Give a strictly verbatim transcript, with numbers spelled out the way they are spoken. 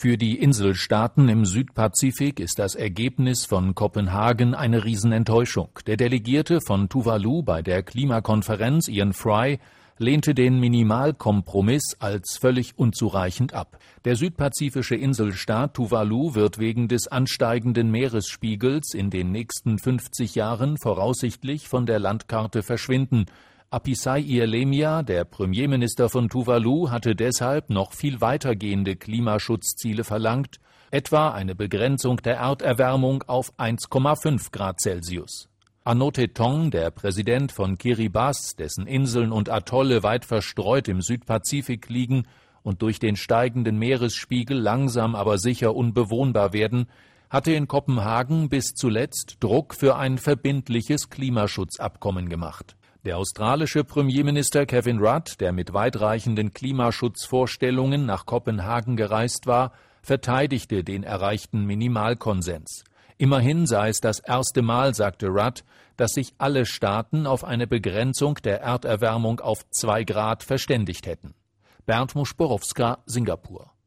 Für die Inselstaaten im Südpazifik ist das Ergebnis von Kopenhagen eine Riesenenttäuschung. Der Delegierte von Tuvalu bei der Klimakonferenz, Ian Fry, lehnte den Minimalkompromiss als völlig unzureichend ab. Der südpazifische Inselstaat Tuvalu wird wegen des ansteigenden Meeresspiegels in den nächsten fünfzig Jahren voraussichtlich von der Landkarte verschwinden. Apisai Ierlemia, der Premierminister von Tuvalu, hatte deshalb noch viel weitergehende Klimaschutzziele verlangt, etwa eine Begrenzung der Erderwärmung auf eins Komma fünf Grad Celsius. Anote Tong, der Präsident von Kiribati, dessen Inseln und Atolle weit verstreut im Südpazifik liegen und durch den steigenden Meeresspiegel langsam aber sicher unbewohnbar werden, hatte in Kopenhagen bis zuletzt Druck für ein verbindliches Klimaschutzabkommen gemacht. Der australische Premierminister Kevin Rudd, der mit weitreichenden Klimaschutzvorstellungen nach Kopenhagen gereist war, verteidigte den erreichten Minimalkonsens. Immerhin sei es das erste Mal, sagte Rudd, dass sich alle Staaten auf eine Begrenzung der Erderwärmung auf zwei Grad verständigt hätten. Bernd Muschborowska, Singapur.